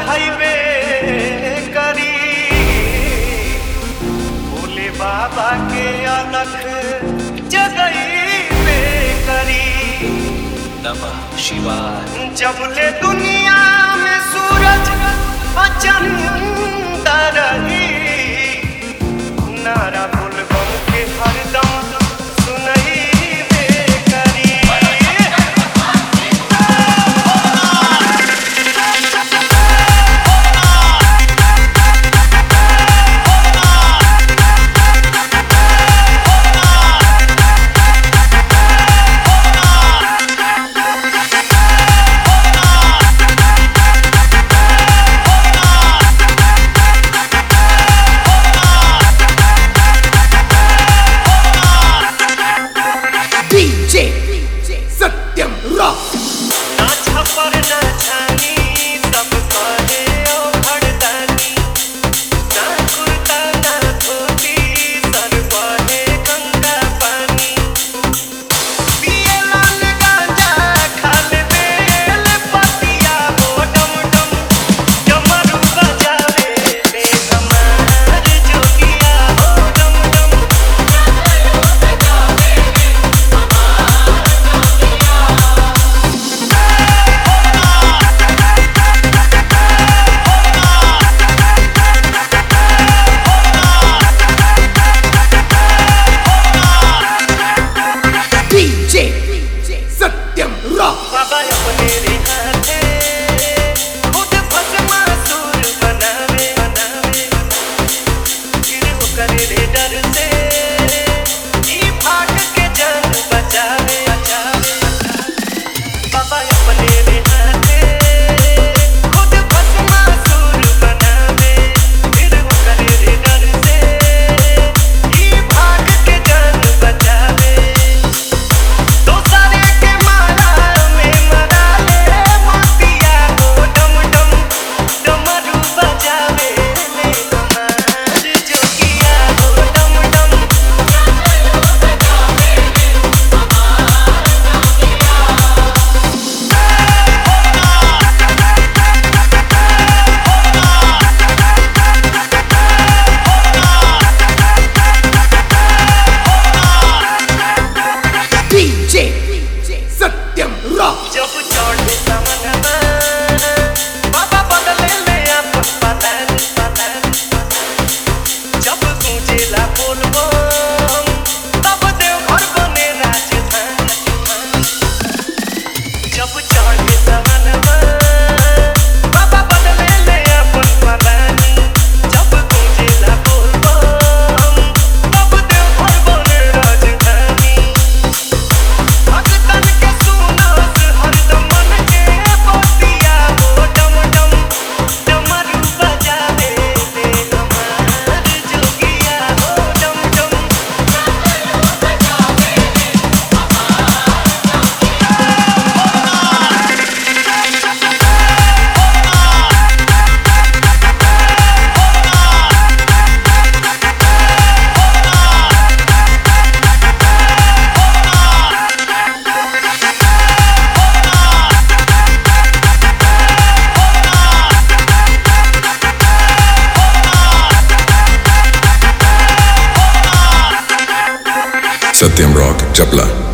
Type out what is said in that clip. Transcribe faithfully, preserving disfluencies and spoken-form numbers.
चढ़ाइबे करी भोले बाबा के अलख जगइबे करी। नमः शिवाय। जब ले दुनिया में सूरज चंदा रही नारा बोलबम के हरदम सुनइबे करी। सत्यम रॉक ना छपर ना छानी सब कहे ओ भड़दानी, ना कुर्ता ना धोती सर बहे गंगा पानी। पिए लाल गांजा खाले बेल पतिया हो डम डम डमरू बजावे ले हमार जोगिया हो डम डम। सत्यम रॉक बाबा अपने रे हाथे खुद भस्मासुर बनावे बनावे, फिर वो करे रे डर से ई भाग के जान बचावे बचावे। बाबा अपने रे हाथे खुद भस्मासुर बनावे, फिर वो करे रे डर से ई भाग के जान बचावे। दो सारे के माला में मरा ले मोतिया हो डम डम डमरू बजावे ले हमार जोगिया हो डम डम। डीजे सत्यम रॉक जब चढ़े सामनवा बाबा बदले ले अपन पलान पलान। जब गूंजेला बोलबम तब देवघर बने राजधानी। जब चढ़े सामनवा बाबा बदले ले अपन पलानी। जब गूंजेला बोलबम तब देवघर बने राजधानी। भगतन के सुनस हरदम मन के बतिया हो डम डम डमरू बजावे ले हमार जोगिया हो डम डम। Satyam Rock Chapla.